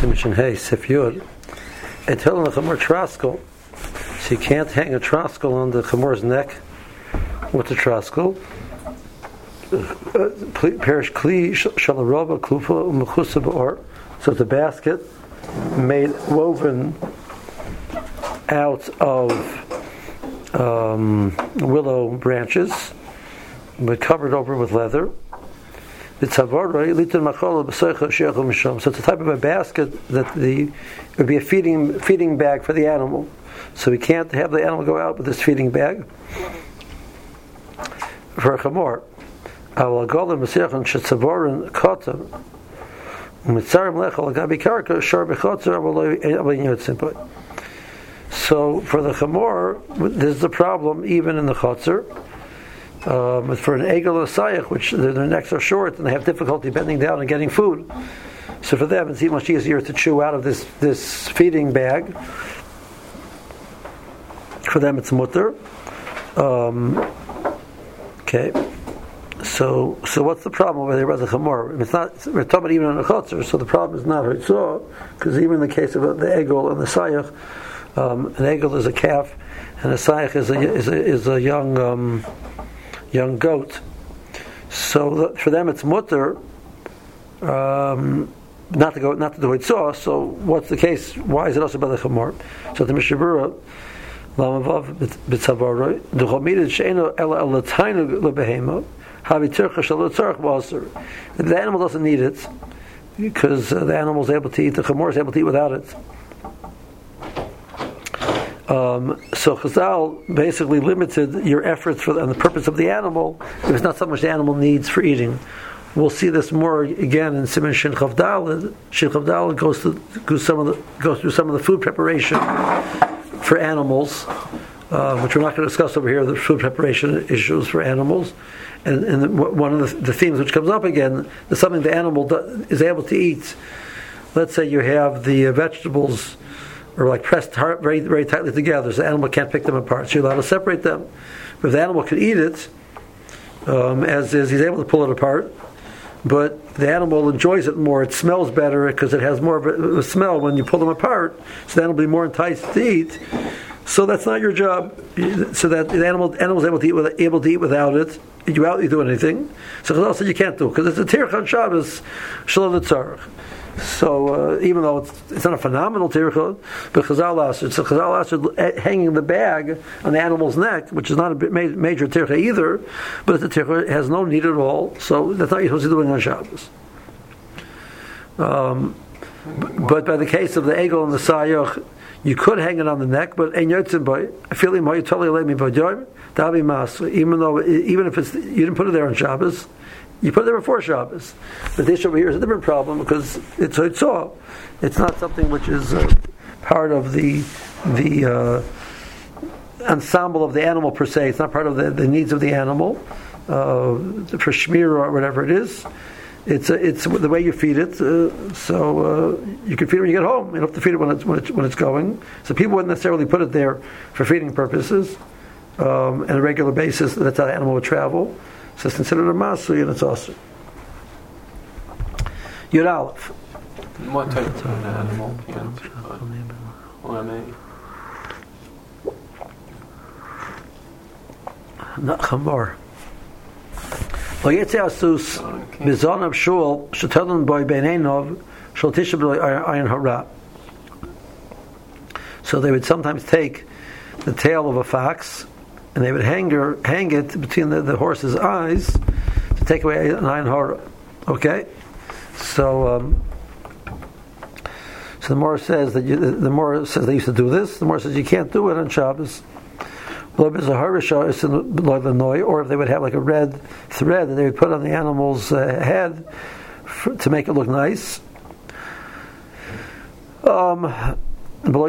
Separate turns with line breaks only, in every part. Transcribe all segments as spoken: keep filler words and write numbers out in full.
Simishin Hey Sif Yud. It held on the Chamor Traskel, so you can't hang a traskel on the Chamor's neck with the traskel. Perish Kli Shalarova Klufa Mechusa Ba'or. So it's a basket made woven out of um, willow branches, but covered over with leather. So it's a type of a basket that the it would be a feeding feeding bag for the animal. So we can't have the animal go out with this feeding bag for a chamor. So for the chamor, there's the problem even in the chotzer. Um, for an egel or sayach, which their, their necks are short and they have difficulty bending down and getting food. So for them, it's much easier to chew out of this, this feeding bag. For them, it's mutter. Um, okay. So, so what's the problem over there about the chamor? It's not. We're talking about even on a chotzer, so the problem is not hitzah, because even in the case of the egel and the sayach, um, an egel is a calf, and a sayach is a is a, is a young. Um, young goat. So the, for them it's mutter um, not to go not to do it so. So what's the case? Why is it also by the chamor? So the Mishabura Lamavav B'Tzavaroi the Chomidid Sheino Ela Ela Tainu LeBehema Havi Tircha Shalo Tzarch B'Aser. The animal doesn't need it because uh, the animal is able to eat. The chamor is able to eat without it. Um, so Chazal basically limited your efforts for the, and the purpose of the animal if it's not so much the animal needs for eating. We'll see this more again in Siman Shin Chav Daled. Shin Chav Daled goes to goes some of the, goes through some of the food preparation for animals, uh, which we're not going to discuss over here. The food preparation issues for animals, and, and the, one of the, the themes which comes up again is something the animal do, is able to eat. Let's say you have the uh, vegetables. Or like pressed hard, very very tightly together, so the animal can't pick them apart. So you're allowed to separate them. If the animal can eat it, um, as is, he's able to pull it apart. But the animal enjoys it more. It smells better because it has more of a, a smell when you pull them apart. So the animal will be more enticed to eat. So that's not your job. So that the animal animal is able to eat with, able to eat without it. You out you do anything. So Chazal said you can't do it because it's a tircha Shabbos shalom tzarich. So uh, even though it's, it's not a phenomenal tircha, but Chazal asked, so Chazal asked hanging the bag on the animal's neck, which is not a major tircha either, but it's a tircha, it has no need at all. So that's not what you're supposed to be doing on Shabbos. Um, but by the case of the egel and the sayach, you could hang it on the neck, but ein yotzim by feeling how you totally let me by joy. That'll be mas. Even though even if it's you didn't put it there on Shabbos. You put it there before Shabbos. But this over here is a different problem because it's hitzah. It's not something which is uh, part of the the uh, ensemble of the animal per se. It's not part of the, the needs of the animal uh, for shmir or whatever it is. It's uh, it's the way you feed it. Uh, so uh, you can feed it when you get home. You don't have to feed it when it's when it's, when it's going. So people wouldn't necessarily put it there for feeding purposes um, on a regular basis. That's how the animal would travel. So it's considered a masu and it's also Yud Aleph.
What type of an animal?
Not chamor. Well, yetzi asus bizonav shul shetadon boy beinenov shul tisha b'ayin hara. So they would sometimes take the tail of a fox and they would hang, her, hang it between the, the horse's eyes to take away an ayin hara. Okay, so um, so the Morah says that you, the, the Morah says they used to do this. The Morah says you can't do it on Shabbos. Or if they would have like a red thread that they would put on the animal's uh, head for, to make it look nice. Um, so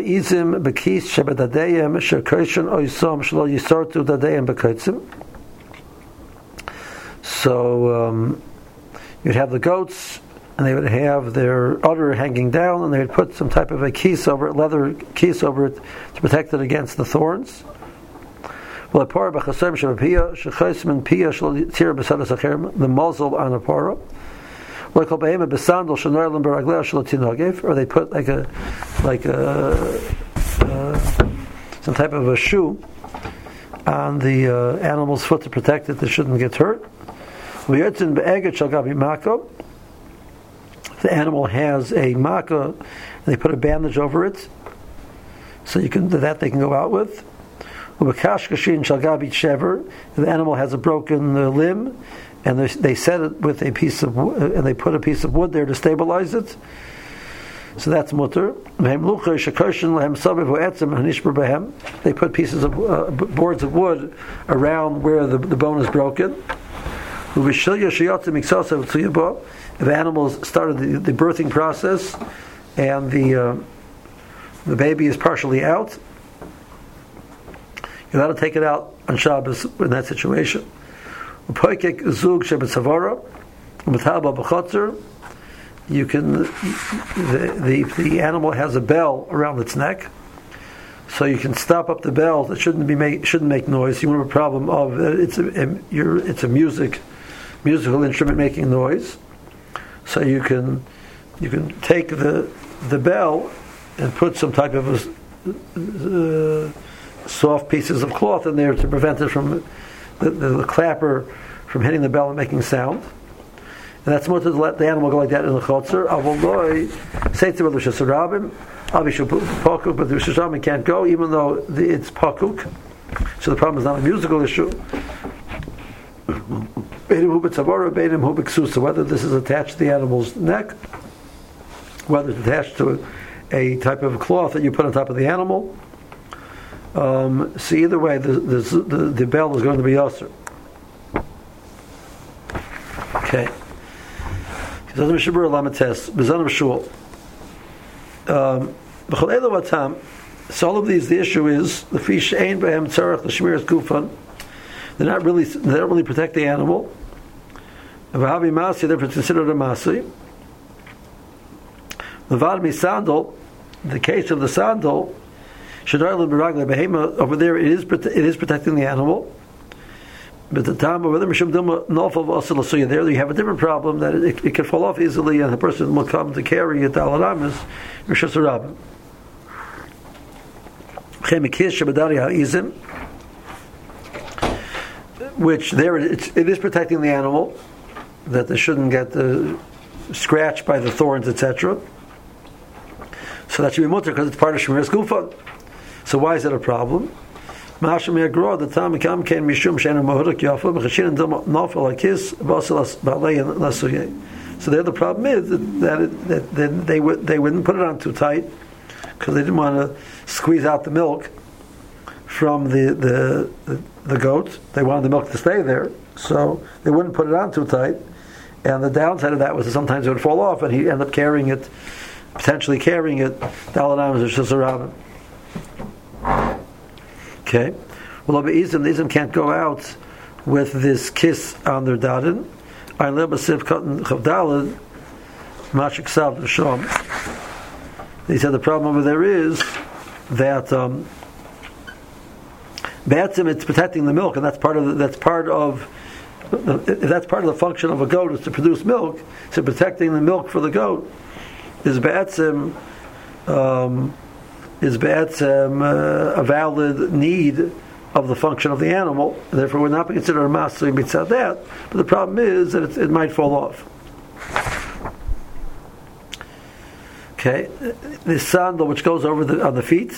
um, you'd have the goats, and they would have their udder hanging down, and they would put some type of a keys over it, leather keys over it, to protect it against the thorns. The muzzle on a para. Or they put like a like a uh, some type of a shoe on the uh, animal's foot to protect it; they shouldn't get hurt. The animal has a makkah, and they put a bandage over it, so you can that they can go out with. If the animal has a broken uh, limb, and they, they set it with a piece of wood, uh, and they put a piece of wood there to stabilize it, so that's mutter. They put pieces of uh, boards of wood around where the, the bone is broken. If the animals started the, the birthing process and the uh, the baby is partially out, you're allowed to take it out on Shabbos in that situation. You can the, the the animal has a bell around its neck, so you can stop up the bell. That shouldn't be make shouldn't make noise. You won't have a problem of it's a, a you're, it's a music musical instrument making noise. So you can you can take the the bell and put some type of a, uh, soft pieces of cloth in there to prevent it from the, the, the clapper from hitting the bell and making sound. And that's more to let the animal go like that in the chotzer. Avoloi say to the Shasarabim, Abishu Pakuk, but the Shasarabim can't go even though the, it's Pakuk. So the problem is not a musical issue. Whether this is attached to the animal's neck, whether it's attached to a, a type of cloth that you put on top of the animal. Um, so either way, the, the, the, the bell is going to be yasser. Okay. Um, so all of these, the issue is the fish ain behem tzarech the shmiras gufan. They're not really, they don't really protect the animal. They're considered a masi. The vadmi sandal, the case of the sandal, over there it is it is protecting the animal. But the time over there, there you have a different problem that it, it can fall off easily, and the person will come to carry it. Which there it, it is protecting the animal, that they shouldn't get uh, scratched by the thorns, et cetera. So that should be mutter because it's part of Shemiras Gufan. So why is it a problem? So the other problem is that, it, that, that they would they wouldn't put it on too tight because they didn't want to squeeze out the milk from the, the the the goat. They wanted the milk to stay there, so they wouldn't put it on too tight. And the downside of that was that sometimes it would fall off, and he'd end up carrying it, potentially carrying it. Okay. Well, the Izim can't go out with this kiss on their dadin. He said the problem over there is that um, it's protecting the milk, and that's part of the, that's part of if that's part of the function of a goat is to produce milk. So protecting the milk for the goat is be'etzim um, is be'etzim uh, a valid need of the function of the animal, and therefore would not be considered a masri mitzad that. But the problem is that it, it might fall off. Okay, this sandal which goes over the on the feet.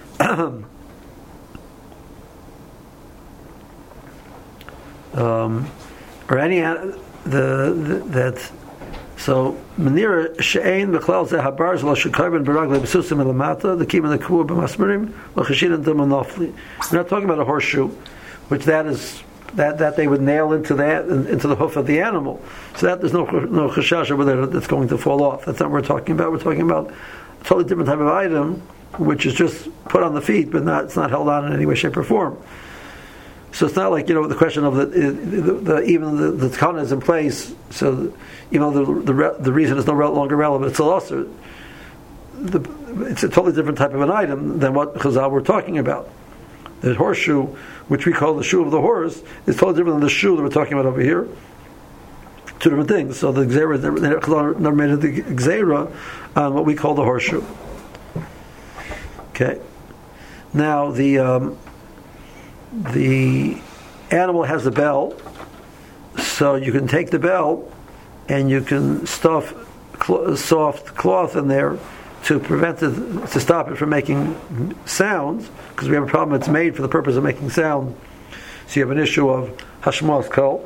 um, or any the, the that so menira she'ein b'chlal zeh habar zeh l'shekayben b'ragle b'susim elamata the kim and the kuah b'masmerim l'chashin and d'manofli. We're not talking about a horseshoe, which that is that, that they would nail into that into the hoof of the animal. So that there's no no chashash over there that's going to fall off. That's not what we're talking about. We're talking about a totally different type of item, which is just put on the feet, but not it's not held on in any way, shape, or form. So it's not like, you know, the question of the, the, the even the, the tkana is in place. So even though the the, the reason is no longer relevant, it's a losser. The, it's a totally different type of an item than what Chazal we're talking about. The horseshoe, which we call the shoe of the horse, is totally different than the shoe that we're talking about over here. two different things. So the Gzera, they never made it the Gzera on what we call the horseshoe. Okay. Now the um, the animal has a bell, so you can take the bell and you can stuff cl- soft cloth in there to prevent it, to stop it from making sounds, because we have a problem. It's made for the purpose of making sound. So you have an issue of hashmas kol.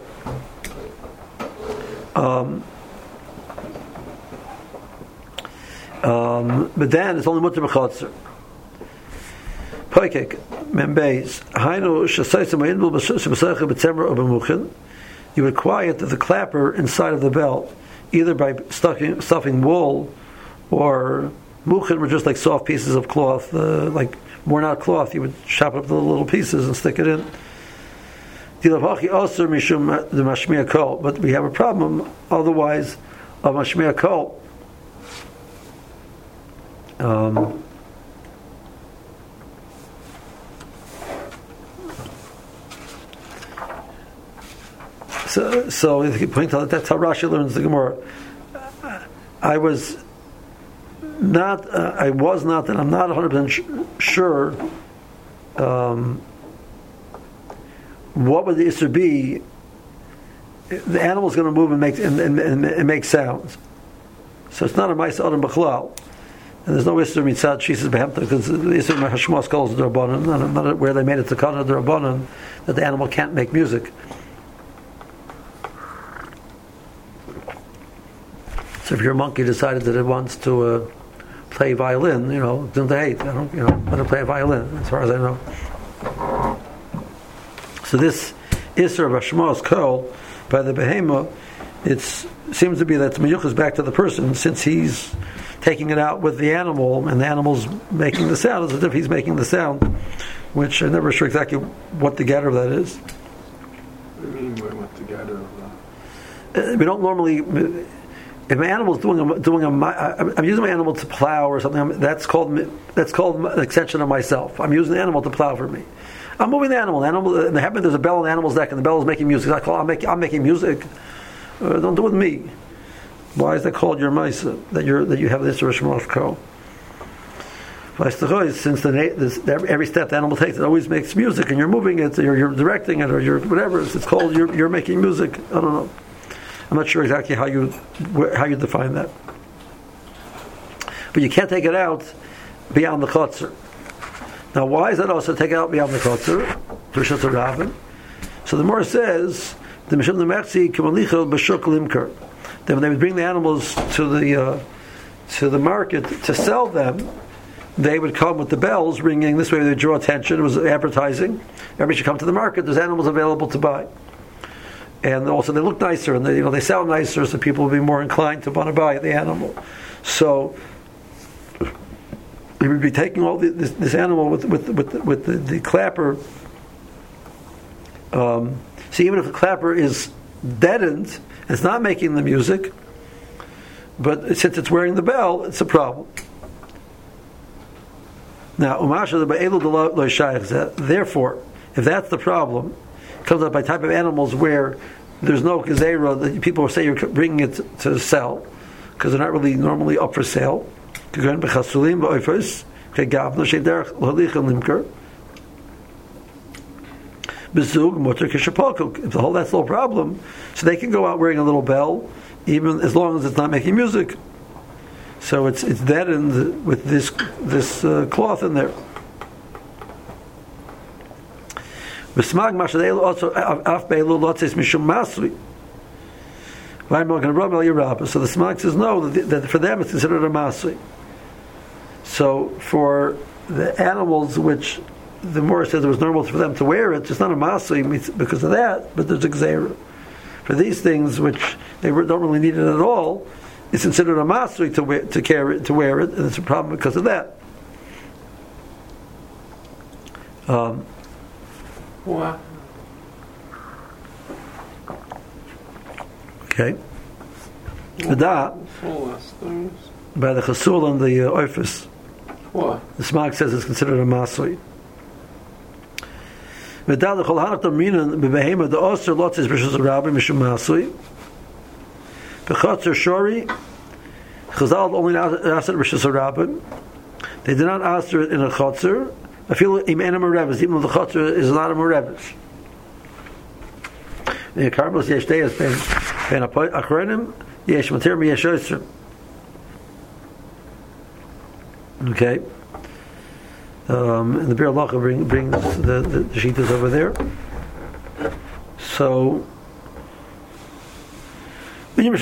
Um, um, but then it's only mutter b'chotzer. Poikek membeis hainu shasaysim v'inbul b'seicha b'tzemer or b'muchin. You would quiet the clapper inside of the bell, either by stuffing, stuffing wool or muchin, were just like soft pieces of cloth, uh, like worn out cloth. You would chop up the little pieces and stick it in. But we have a problem otherwise of mashmiya kol. Um, so, so if you point out that's how Rashi learns the Gemara. I was not, uh, I was not, and I'm not one hundred percent sh- sure. Um, What would the issur be? The animal's going to move and make and, and, and, and make sounds, so it's not a ma'aseh adam b'chlal, and there's no issur mitzad sheshes behemta, because the issur hashmas kol is d'Rabbanan, not, not where they made it to kana d'Rabbanan that the animal can't make music. So if your monkey decided that it wants to uh, play violin, you know, don't they hate? I don't, you know, let it play a violin, as far as I know. So this Isser of Hashmas Kol by the Behema, it seems to be that the Miyuch is back to the person, since he's taking it out with the animal and the animal's making the sound. It's as if he's making the sound, which I'm never sure exactly what the getter of that is.
What do you mean what the getter of that?
Uh, we don't normally. If an animal's doing a, doing a, I'm using my animal to plow or something. That's called that's called an extension of myself. I'm using the animal to plow for me. I'm moving the animal. The animal, and the happen there's a bell on the animal's neck, and the bell is making music. I call, I'm making, I'm making music. Uh, don't do it with me. Why is that called your ma'aseh? That you that you have this Rishmos Kol. Since the, this, every step the animal takes, it always makes music, and you're moving it, you're, you're directing it, or you're whatever. It's called you're, you're making music. I don't know. I'm not sure exactly how you how you define that. But you can't take it out beyond the chotzer. Now, why is that also take out beyond the chotzer? So the Gemara says the Mishum Nemechzi Kimalichel B'Shuk Limker. Then when they would bring the animals to the uh, to the market to sell them, they would come with the bells ringing. This way, they would draw attention. It was advertising. Everybody should come to the market. There's animals available to buy, and also they look nicer, and they, you know they sound nicer, so people will be more inclined to want to buy the animal. So he would be taking all the, this, this animal with with with, with the, the clapper. Um, so even if the clapper is deadened, it's not making the music, but since it's wearing the bell, it's a problem. Now, therefore, if that's the problem, it comes up by type of animals where there's no gezerah that people say you're bringing it to sell, because they're not really normally up for sale. If the whole that's no problem, so they can go out wearing a little bell, even as long as it's not making music. So it's it's deadened with this this uh, cloth in there. So the Smag says no, that, that for them it's considered a masri. So for the animals which the Morah says it was normal for them to wear it, it's not a masri because of that, but there's a gzeira. For these things which they don't really need it at all, it's considered a masri to wear, to carry to wear it, and it's a problem because of that. Um,
what?
Okay. V'da, by the Chasul and the uh, Oifis,
what?
the Smag says it's considered a masri. V'da the Chol Hanach Dominan b'Behema the Oster Lotzis B'Shus Rabbi Mishum Masri. B'chotzer shori, Chazal only asked it Rishus Harabim. They did not ask it in a chotzer. I feel im ena mereves, even though the chotzer is not a mereves. In the Karmelis yesh deyas ben ben achronim yesh matir yesh oisrim. Okay. Um, and the Bir Halacha bring, brings the, the, the Shitas over there. So, the Yesh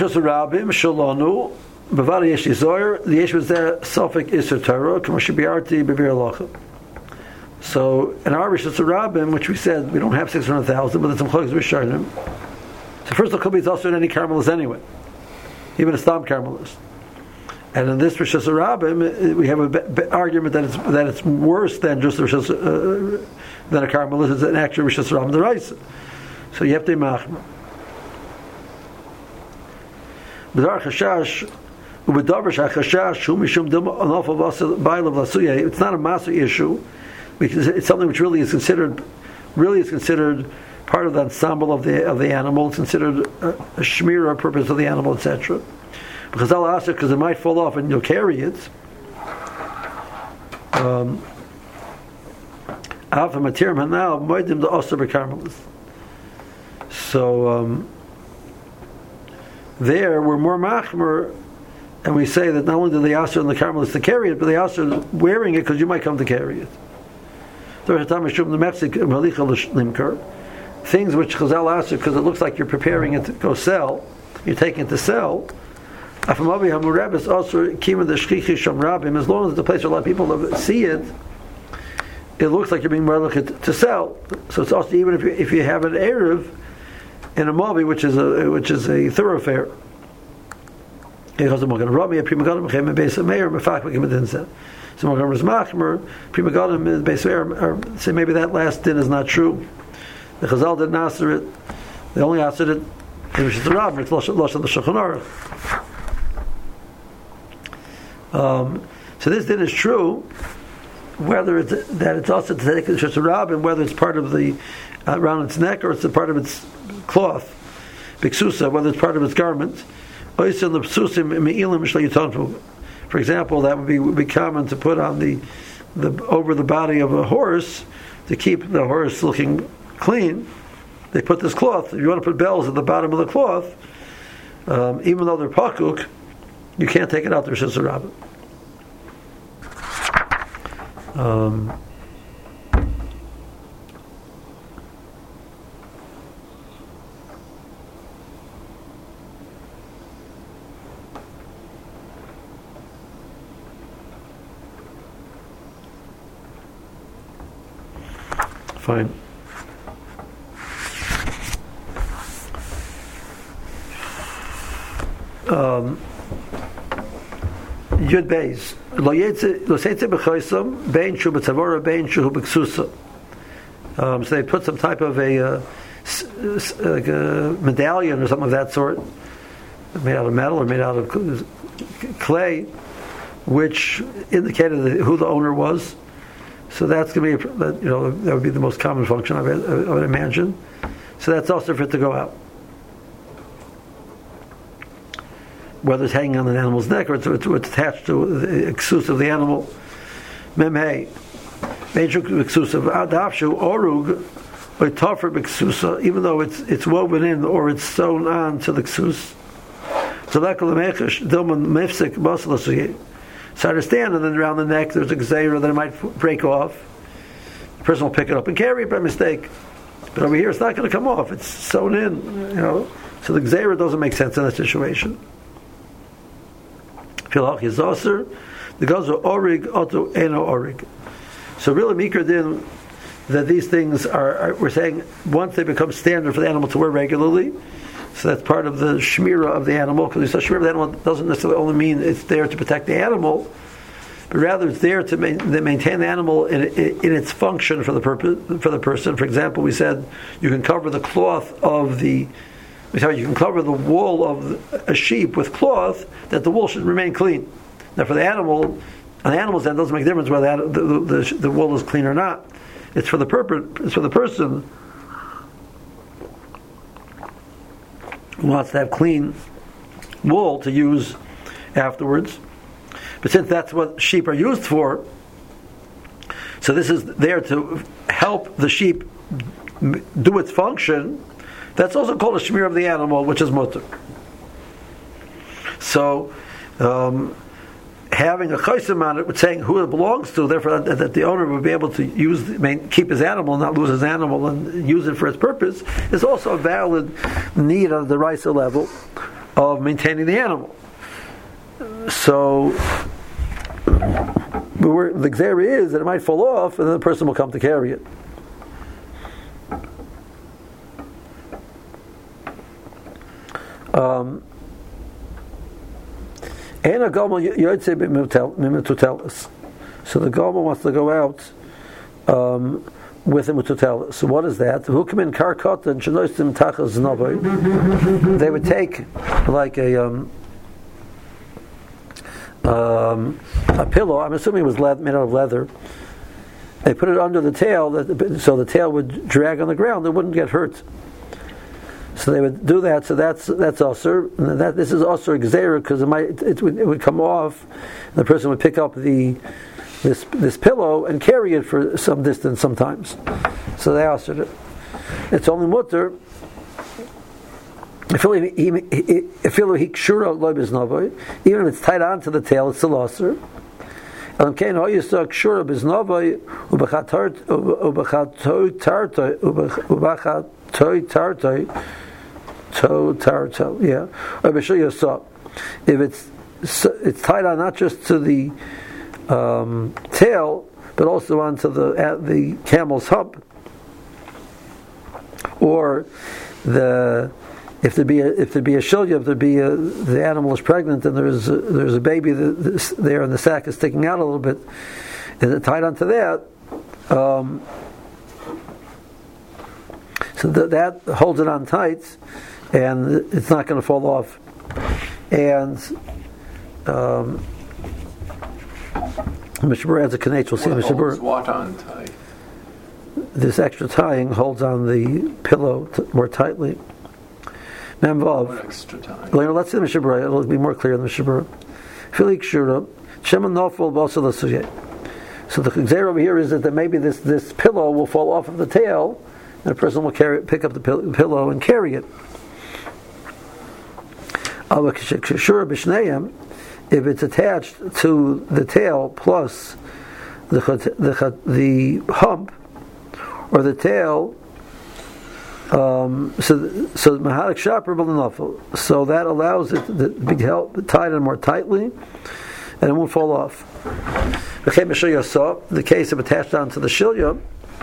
was there, Suffolk Isser Torah, Kamashibiyarti, Bibir Halacha. So, in our Rishus Rabbim, which we said we don't have six hundred thousand, but it's some Chog's Rishonim. So, first of all, it's also in any Carmelist anyway, even a Stam Carmelist. And in this Rishus Rabbim, we have an argument that it's that it's worse than just a Rishus, uh, than a Carmelist. It's an actual Rishus Rabbim D'Oraisa. So you have to machmer. B'dar chashash u'b'davar shachashash hu mishum dum anof of ba'il of lasuya. It's not a master issue because it's something which really is considered, really is considered part of the ensemble of the of the animal. It's considered a, a shmirah purpose of the animal, et cetera. Because I'll ask it because it might fall off and you'll carry it. Um, Alpha material now moedim the osir b'karmelis. So um, there we're more machmer, and we say that not only do the asr and the carmelists to carry it, but the asr wearing it because you might come to carry it. Things which Chazal asr because it looks like you're preparing it to go sell, you're taking it to sell. As long as the place where a lot of people see it, it looks like you're being merlichet to sell. So it's also even if you, if you have an erev in a Mavi, which is a which is a thoroughfare. So Magan was machmer, prima gadim is base or say maybe that last din is not true. The Chazal didn't answer it. They only answered it in Rishus Rabbim. It's losh losh of the Shulchan Aruch. Um, so this din is true, whether it's that it's also to take Rishus Rabbim, whether it's part of the uh, around its neck or it's a part of its cloth, biksusa, whether it's part of its garment. For example, that would be would be common to put on the the over the body of a horse to keep the horse looking clean. They put this cloth. If you want to put bells at the bottom of the cloth, um, even though they're pakuk, you can't take it out to Rishus Rabbim. Um, Fine. Um, Yud Beis Lo Yetze Lo Seitze B'Choisam Bein Shu B'Tzavora Bein Shu B'Ksusa. Um, so they put some type of a, uh, s- s- like a medallion or something of that sort, made out of metal or made out of clay, which indicated who the owner was. So that's going to be, a, you know, that would be the most common function I would, I would imagine. So that's also for it to go out. Whether it's hanging on an animal's neck or it's, it's, it's attached to the excuse of the animal. Memhei. Even though it's it's woven in or it's sewn on to the ksus. So I understand, and then around the neck there's a gzeira that it might break off. The person will pick it up and carry it by mistake. But over here it's not going to come off. It's sewn in, you know. So the gzeira doesn't make sense in that situation. The goes orig auto eno orig. So really mikra din that these things are, are we're saying once they become standard for the animal to wear regularly. So that's part of the shmira of the animal, because we said shmira of the animal doesn't necessarily only mean it's there to protect the animal, but rather it's there to ma- maintain the animal in, in, in its function for the purpose for the person. For example, we said you can cover the cloth of the, we said you can cover the wool of a sheep with cloth that the wool should remain clean. Now, for the animal, on the animal's end, it doesn't make a difference whether the, the, the, the wool is clean or not. It's for the purpose. It's for the person who wants to have clean wool to use afterwards. But since that's what sheep are used for, so this is there to help the sheep do its function, that's also called a shmir of the animal, which is mutter. So, um, having a chaysim on it, saying who it belongs to, therefore that, that the owner would be able to use, main, keep his animal, not lose his animal, and use it for its purpose, is also a valid need of the Raisa level of maintaining the animal. So, the gzera is that it might fall off, and then the person will come to carry it. Um, So the Gomer wants to go out um, with a mututelis. So what is that? They would take like a um, um, a pillow. I'm assuming it was leather, made out of leather. They put it under the tail, that, so the tail would drag on the ground. It wouldn't get hurt. So they would do that. So that's that's also that this is also gzeira because it might it would, it would come off. And the person would pick up the this this pillow and carry it for some distance sometimes. So they also it. It's only mutter. Even if it's tied onto the tail, it's still aser. And kein ho yisok shura biznavai ubachatart ubachatoi ubachatoi tartoi to tarto yeah. If it's it's tied on not just to the um, tail but also onto the at the camel's hump, or the if there be a, if there be a shilya, if there be a, the animal is pregnant and there's a, there's a baby that, there and the sack is sticking out a little bit, and it tied onto that, um, so that, that holds it on tight, and it's not going to fall off. And um, Mishabur adds a kanech. We'll see Mishabur.
What on tight?
This extra tying holds on the pillow t- more tightly. Memvav.
Extra time.
Let's see the Mishabura. It'll be more clear in the Mishabura. Filik Shura. Shema Nofel also the Sujay. So the gzera over here is that maybe this, this pillow will fall off of the tail, and a person will carry pick up the pill, pillow and carry it. If it's attached to the tail plus the the, the hump or the tail. Um, so, so Maharik Shaper Balanafel. So that allows it to be held tied in more tightly, and it won't fall off. The case of attached onto the shilya,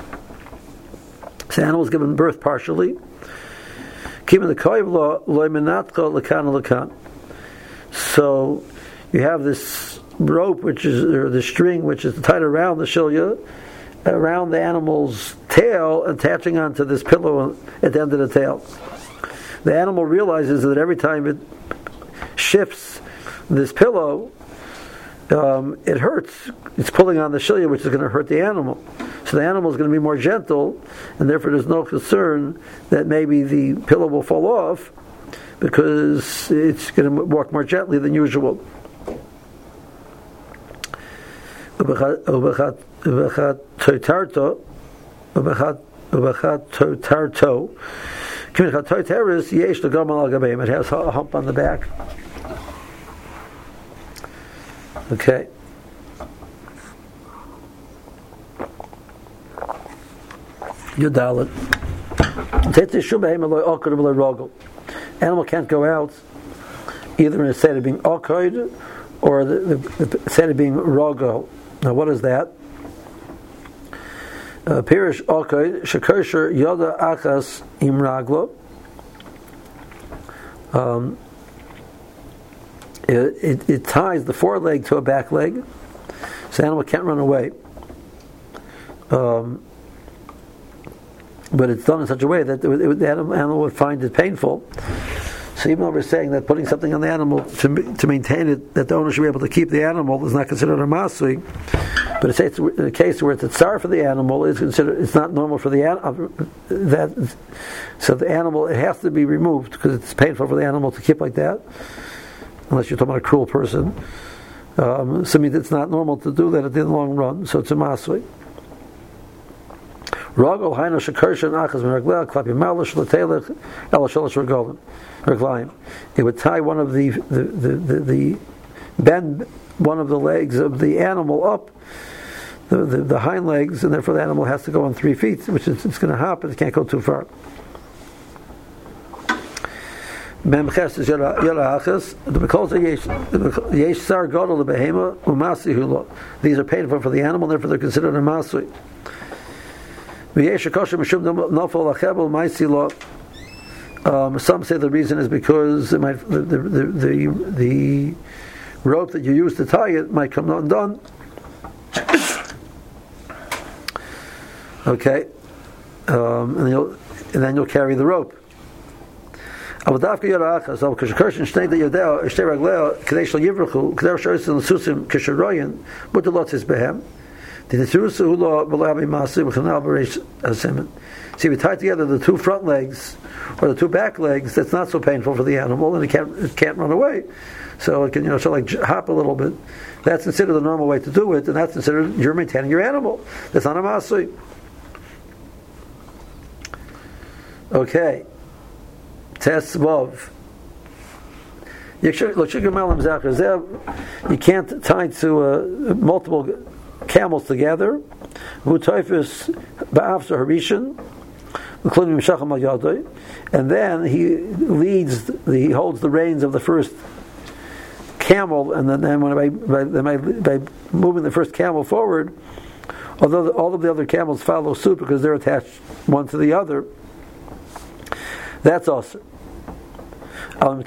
the animal is given birth partially. Keeping the koiv law loimenatko lekan lekan. So you have this rope, which is or the string, which is tied around the shilya, around the animal's tail, attaching onto this pillow at the end of the tail. The animal realizes that every time it shifts this pillow, um, it hurts. It's pulling on the shilya, which is going to hurt the animal. So the animal is going to be more gentle, and therefore there's no concern that maybe the pillow will fall off, because it's going to walk more gently than usual. Ubachat toitarto, ubachat ubachat toitarto. Kimichat toiteris yesh legamal al gabeim. It has a hump on the back. Okay. Yudalit. Tete shubaim aloy okod aloy rogel. Animal can't go out either in a state of being okod or the, the, the state of being rogel. Now, what is that? Pirish okod shekosher yoda achas imraglo. Um, it, it, it ties the foreleg to a back leg, so the animal can't run away. Um, but it's done in such a way that it, it, the animal would find it painful. So even though we're saying that putting something on the animal to to maintain it, that the owner should be able to keep the animal, is not considered a masui. But it's, it's in a case where it's a tsar for the animal, is considered it's not normal for the animal. That so the animal, it has to be removed because it's painful for the animal to keep like that. unless you're talking about a cruel person. Um, so I mean, it's not normal to do that in the long run, so it's a masui. Ragol haino shekarshan achas meragleh klapi malish l'teilech el shalosh regalim reglaim. It would tie one of the the the, the, the bend one of the legs of the animal up, the, the, the hind legs, and therefore the animal has to go on three feet, which is it's going to hop, and it can't go too far. Memches is yara achas. The because yesh sar gadol lebehema umasihu lo. These are painful for the animal, therefore they're considered a masui. V'yesh akosher mishum nafal lachebel ma'isi lo. Some say the reason is because it might, the, the, the, the, the rope that you use to tie it might come undone. Okay, um, and, you'll, and then you'll carry the rope. So the See, we tie together the two front legs or the two back legs. That's not so painful for the animal, and it can't it can't run away. So it can, you know, sort of like hop a little bit. That's considered the normal way to do it, and that's considered you're maintaining your animal. That's not a masui. Okay. Test Vav. You can't tie to uh, multiple camels together. And then he leads, the, he holds the reins of the first camel, and then, then when by, by, by, by moving the first camel forward, although the, all of the other camels follow suit because they're attached one to the other, that's also. But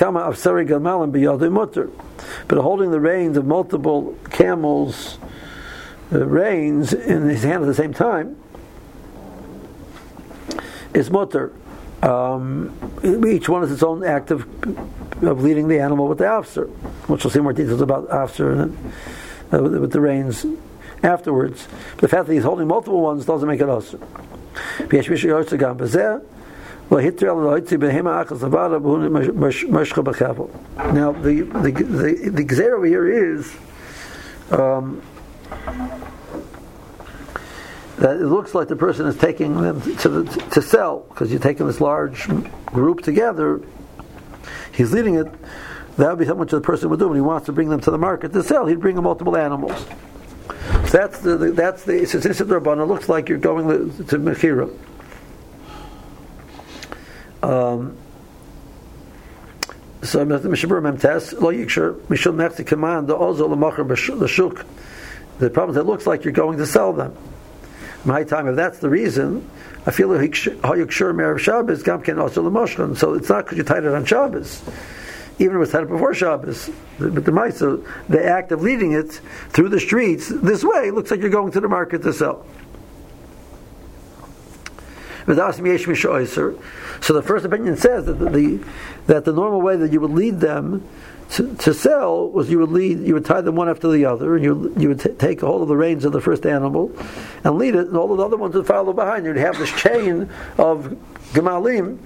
holding the reins of multiple camels' uh, reins in his hand at the same time is mutter. Um, each one is its own act of, of leading the animal with the afser, which we'll see more details about afser and uh, with, with the reins afterwards. But the fact that he's holding multiple ones doesn't make it usher. Now the the the the gzera over here is um, that it looks like the person is taking them to the, to sell, because you're taking this large group together. He's leading it. That would be how much the person would do when he wants to bring them to the market to sell. He'd bring them multiple animals. So that's the, the that's the it's it looks like you're going to mechira. Um, so the Mishabur Memtes Lo Yikshur Mishul Mechti command the Ozo Lamacher the Shuk. The problem is it looks like you're going to sell them. My time, if that's the reason, I feel like Hayukshur Merav Shabbos Gamken Ozo Lamoshkan. So it's not because you tied it on Shabbos, even if it's tied before Shabbos. But the Maisa, the act of leading it through the streets this way looks like you're going to the market to sell. So the first opinion says that the, the that the normal way that you would lead them to, to sell was you would lead you would tie them one after the other, and you you would t- take hold of the reins of the first animal and lead it, and all of the other ones would follow behind. You'd have this chain of gemalim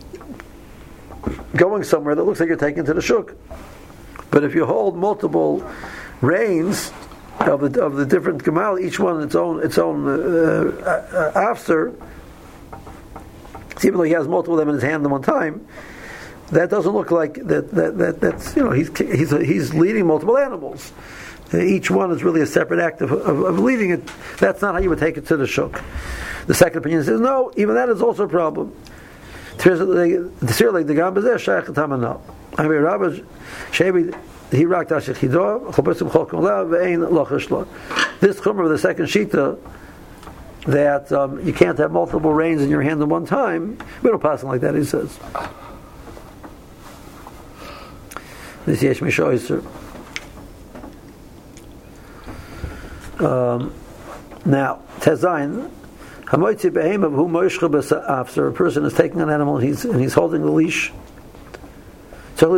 going somewhere that looks like you're taking to the shuk. But if you hold multiple reins of the of the different gemal, each one its own its own uh, uh, after. Even though he has multiple of them in his hand at one time, that doesn't look like that. That, that that's you know he's he's he's leading multiple animals. Each one is really a separate act of, of, of leading it. That's not how you would take it to the shuk. The second opinion says no. Even that is also a problem. This chumrah of the second shita, that um, you can't have multiple reins in your hand at one time. We don't pass it like that, he says. This yesh mishoiser. Um Now, Tezain, Hamoitzi behem of whom moishcha b'sa'afser, a person is taking an animal and he's and he's holding the leash. So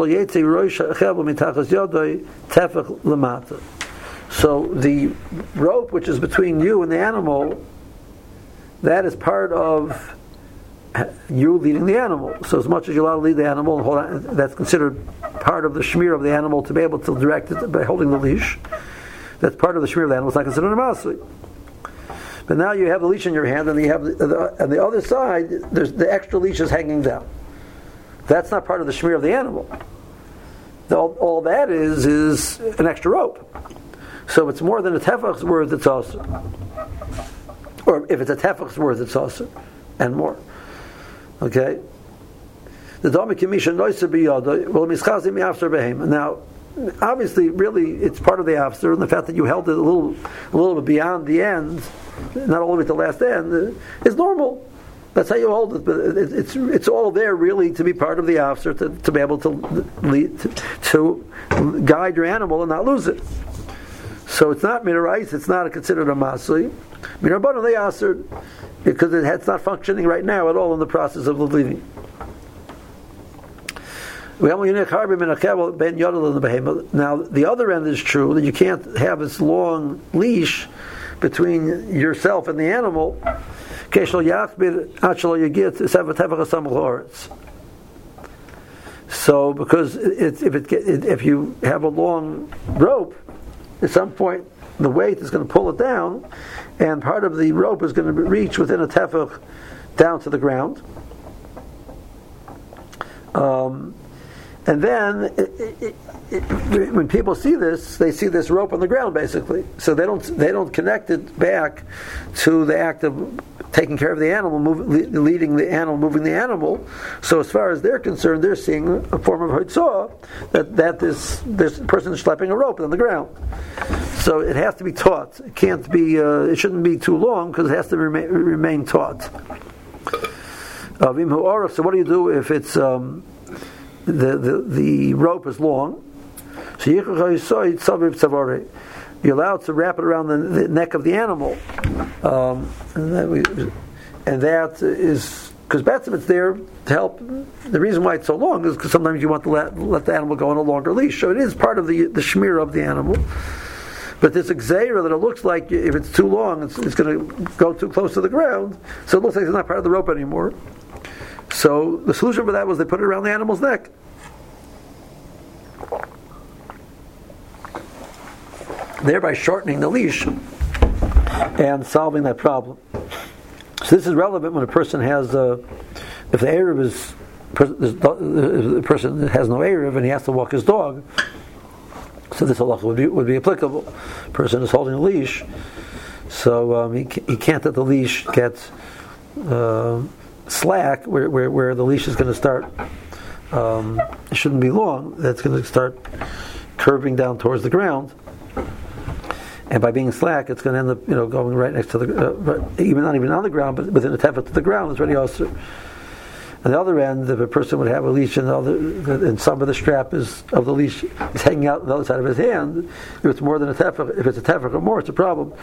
the rope which is between you and the animal, that is part of you leading the animal. So as much as you're allowed to lead the animal and hold on, that's considered part of the shmir of the animal to be able to direct it by holding the leash. That's part of the shmir of the animal. It's not considered a masui. But now you have the leash in your hand, and you have the, the, on the other side, there's the extra leash is hanging down. That's not part of the shmir of the animal. The, all, all that is is an extra rope. So if it's more than a tefach's worth, it's also. Or if it's a tefach's worth, it's also, and more. Okay. The domi kimisha noisa biyada well mischazim after behem. Now, obviously, really, it's part of the after, and the fact that you held it a little, a little bit beyond the end, not all the way to the last end, is normal. That's how you hold it. But it, it's it's all there really to be part of the after, to, to be able to lead, to, to guide your animal and not lose it. So it's not minerais. It's not considered a masui. Minarbana they answered because it, it's not functioning right now at all in the process of the leading. Now the other end is true that you can't have this long leash between yourself and the animal. So because it, if it if you have a long rope, at some point the weight is going to pull it down, and part of the rope is going to reach within a tefach down to the ground. Um, And then, it, it, it, when people see this, they see this rope on the ground, basically. So they don't they don't connect it back to the act of taking care of the animal, move, leading the animal, moving the animal. So as far as they're concerned, they're seeing a form of hoitzah that that this this person is schlepping a rope on the ground. So it has to be taught. It can't be. Uh, it shouldn't be too long because it has to remain, remain taught. Uh, so what do you do if it's um, The, the the rope is long, so you're allowed to wrap it around the, the neck of the animal, um, and, that we, and that is because Batsim it's there to help. The reason why it's so long is because sometimes you want to let, let the animal go on a longer leash, so it is part of the the shmir of the animal. But this exera that it looks like if it's too long, it's, it's going to go too close to the ground, so it looks like it's not part of the rope anymore. So the solution for that was they put it around the animal's neck, thereby shortening the leash and solving that problem. So this is relevant when a person has, uh, if the Erev is, the person has no Erev and he has to walk his dog, so this halacha would be, would be applicable. The person is holding a leash, so um, he, he can't let the leash get uh, slack where, where where the leash is going to start. Um, it shouldn't be long. That's going to start curving down towards the ground, and by being slack, it's going to end up, you know, going right next to the, uh, right, even not even on the ground, but within a tefach to the ground. It's already also. On the other end, if a person would have a leash and, the other, and some of the strap is of the leash is hanging out on the other side of his hand, if it's more than a tefach, if it's a tefach or more, it's a problem.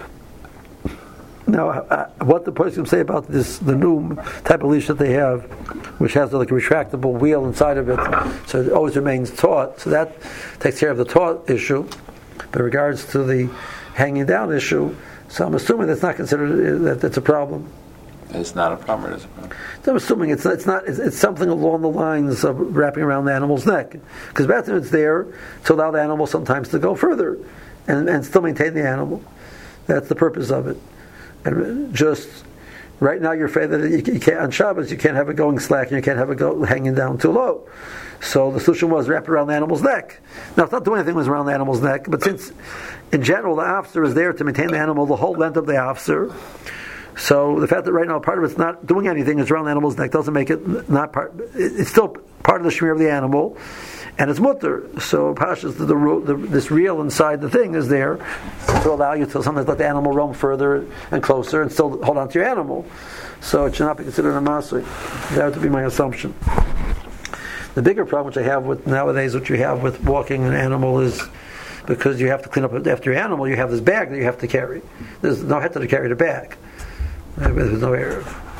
Now, uh, what the person can say about this, the new type of leash that they have, which has like a retractable wheel inside of it, so it always remains taut, so that takes care of the taut issue. But in regards to the hanging down issue, so I'm assuming that's not considered, that that's a problem.
It's not a problem, it is a problem.
So I'm assuming it's not, it's not, it's, it's something along the lines of wrapping around the animal's neck. Because that's it's there to allow the animal sometimes to go further and, and still maintain the animal. That's the purpose of it. And just right now, you're afraid that you, you can't on Shabbos you can't have it going slack and you can't have it go hanging down too low. So the solution was wrap it around the animal's neck. Now it's not doing anything was around the animal's neck, but since in general the officer is there to maintain the animal the whole length of the officer, so the fact that right now part of it's not doing anything is around the animal's neck doesn't make it not part. It's still part of the shmir of the animal, and it's mutter. So Pashas, the, the, the, this reel inside the thing is there to allow you to sometimes let the animal roam further and closer and still hold on to your animal. So it should not be considered a masui. That would be my assumption. The bigger problem which I have with nowadays, what you have with walking an animal is because you have to clean up after your animal, you have this bag that you have to carry. There's no head to carry the bag. There's no Erev.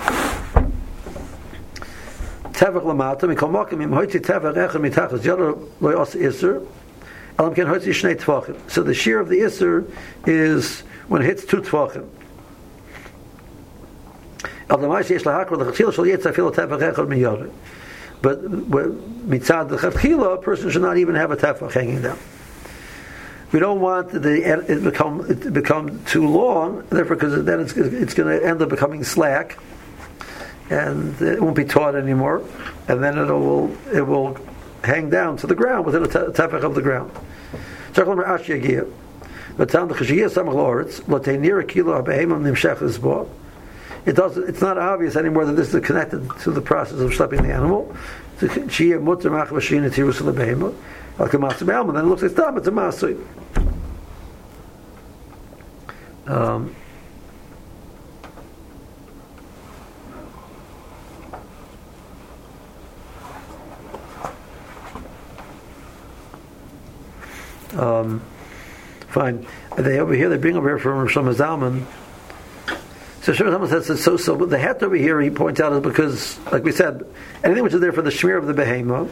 Tevach lamata mikol makom im hoitzi tevach echad mitachas yada lo yos iser elam ken hoitzi shnei tvachim. So the shear of the iser is when it hits two tvachim. El damai sheish lahakra l'chachil shal yetz afil tevach echad miyada. But mitzad the chatchila, a person should not even have a tefach hanging down. We don't want the it become it become too long, therefore, because then it's it's going to end up becoming slack, and it won't be taut anymore, and then it will it will hang down to the ground within a tefach of the ground. It doesn't. It's not obvious anymore that this is connected to the process of schlepping the animal. Then it looks like stop. It's a masui. Um, um, fine. They over here. They bring over here from Shlomo Zalman. So Shlomo Zalman says so. So the hat over here, he points out, is because, like we said, anything which is there for the shmir of the behema.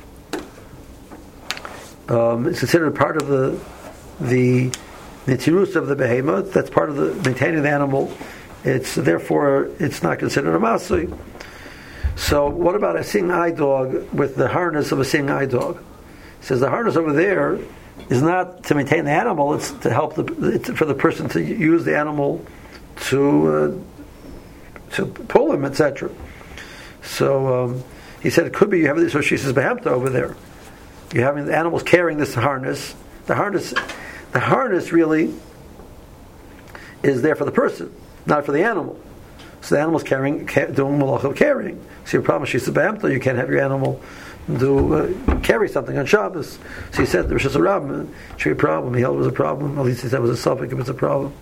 Um, it's considered part of the the netirus of the behemoth. That's part of the maintaining the animal. It's therefore it's not considered a masui. So what about a seeing eye dog with the harness of a seeing eye dog? It says the harness over there is not to maintain the animal. It's to help the it's for the person to use the animal to uh, to pull him, et cetera. So um, he said it could be you have this. So she says behemta over there. You're having the animals carrying this harness. The harness, the harness really is there for the person, not for the animal. So the animal's carrying, doing malach of carrying. So your problem is she's a behemta. You can't have your animal do uh, carry something on Shabbos. So he said there was just a problem. It's a problem. He held it was a problem. At least he said it was a suffix if it's a problem.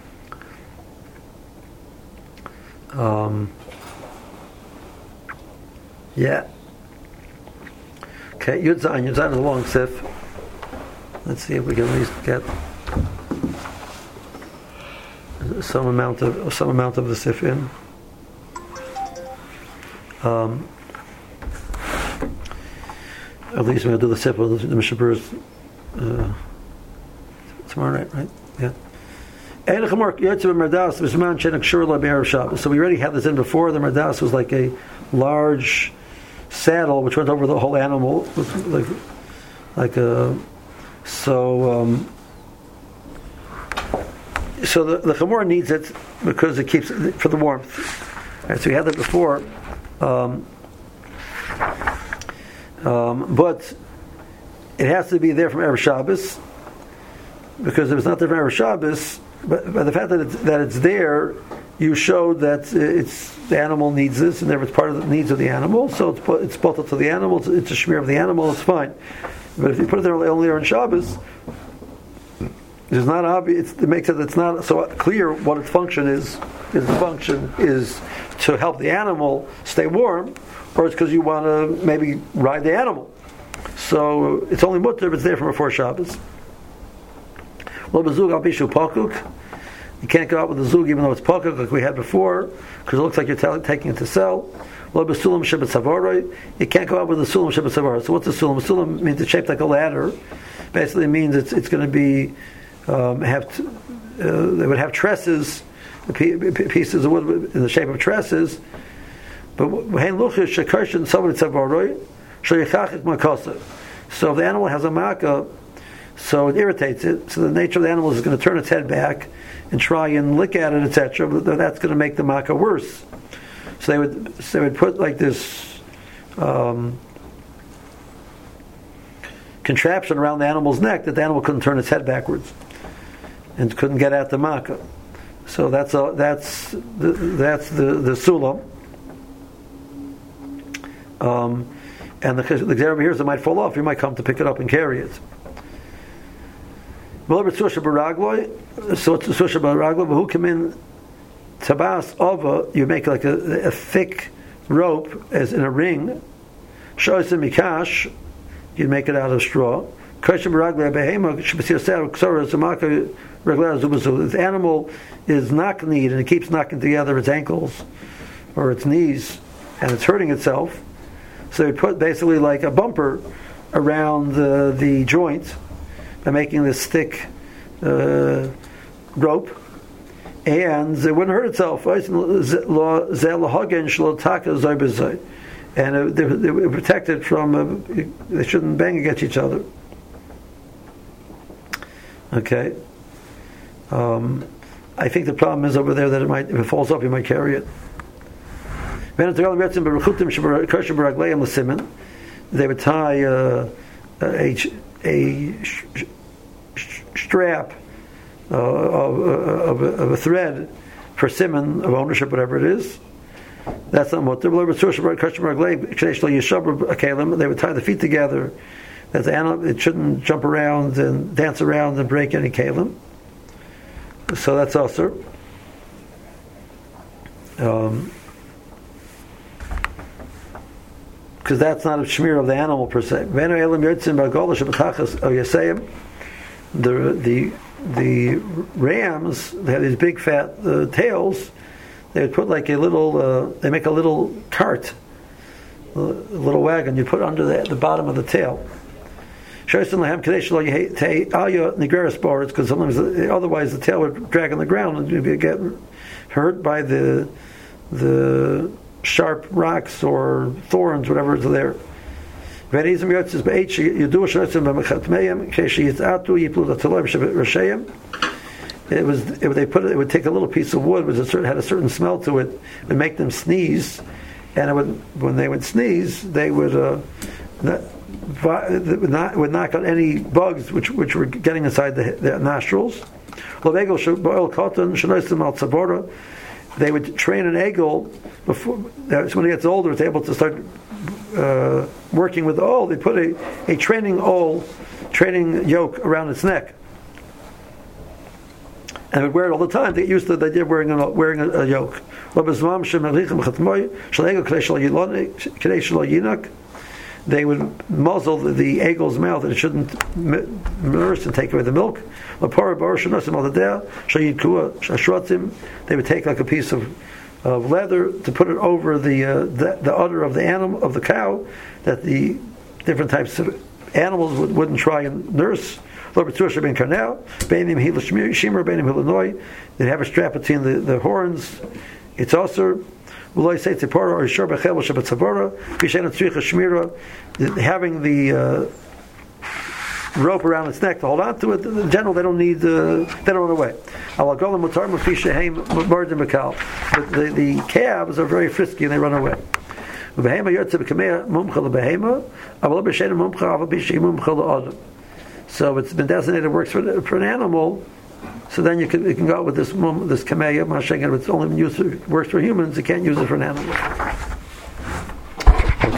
Um, yeah. Okay, Yud Zayin. Yud Zayin is a long sif. Let's see if we can at least get some amount of some amount of the sif in. Um, at least we're going to do the sif with the Mishaburs uh, tomorrow night, right? Yeah. So we already had this in before. The Merdas was like a large saddle which went over the whole animal, like like a so um, so the the chamor needs it because it keeps it for the warmth. Right, so we had that before, um, um, but it has to be there from Erev Shabbos, because if it's not there from Erev Shabbos, but by the fact that it's, that it's there, you showed that it's the animal needs this, and therefore it's part of the needs of the animal. So it's it's bottled to the animal. It's, it's a shmir of the animal. It's fine. But if you put it there only on Shabbos, it's not obvious. It makes it. It's not so clear what its function is. Is the function is to help the animal stay warm, or it's because you want to maybe ride the animal. So it's only mutter if it's there from before Shabbos. Lo bezug al pishu pakuk. You can't go out with the zug even though it's pakuk like we had before, because it looks like you're t- taking it to sell. Lo besulam shebet savaroi. You can't go out with the sulam shebet savaroi. So what's the sulam? Sulam means it's shaped like a ladder. Basically, it means it's it's going to be um, have t- uh, they would have tresses, pieces of wood in the shape of tresses. But hein luchish shekarshin savaroi savaroi sheyachachik makasa. So if the animal has a makkah, so it irritates it. So the nature of the animal is going to turn its head back and try and lick at it, et cetera. But that's going to make the makkah worse. So they would, so they would put like this um, contraption around the animal's neck that the animal couldn't turn its head backwards and couldn't get at the makkah. So that's a, that's the, that's the the sulam. Um, and the the example here is it might fall off. You might come to pick it up and carry it. So it's a susha baraglo, but who come in tabas ova? You make like a, a thick rope as in a ring. Shoyse mikash, you make it out of straw. Kasha baraglo behema shbesiyasar ksora zamaka regular zubazu. This animal is knock kneed and it keeps knocking together its ankles or its knees, and it's hurting itself. So they put basically like a bumper around the the joint by making this thick uh, rope, and it wouldn't hurt itself. and uh, they, they were protected from. Uh, they shouldn't bang against each other. Okay. Um, I think the problem is over there that it might, if it falls off, you might carry it. They would tie uh, a, a strap uh, of, of, of a thread for simon of ownership, whatever it is. That's not what they would tie the feet together that the animal, it shouldn't jump around and dance around and break any kalim. So that's also um, because that's not a shmir of the animal per se. The the the rams, they have these big fat uh, tails. They would put like a little. Uh, they make a little cart, a little wagon. You put under the, the bottom of the tail. Because sometimes otherwise the tail would drag on the ground and you'd get hurt by the the sharp rocks or thorns, whatever is there. It was if they put it, it would take a little piece of wood, which had a certain smell to it, and make them sneeze, and it would, when they would sneeze, they would. Uh, not, would, not, would knock out any bugs which which were getting inside the, the nostrils. They would train an eagle before. So when he gets older, it's able to start uh, working with the owl. They put a, a training owl, training yoke around its neck, and would wear it all the time. They get used to the idea of wearing a, wearing a, a yoke. They would muzzle the, the eagle's mouth, and it shouldn't nurse and take away the milk. They would take like a piece of, of leather to put it over the, uh, the the udder of the animal of the cow, that the different types of animals would, wouldn't try and nurse. They'd have a strap between the, the horns. It's also having the uh, rope around its neck to hold on to it. In general, they don't need uh, they don't run away. But the, the calves are very frisky and they run away. So it's been designated works for, for an animal. So then you can, you can go out with this this kameya, it's only used for, works for humans. You can't use it for an animal.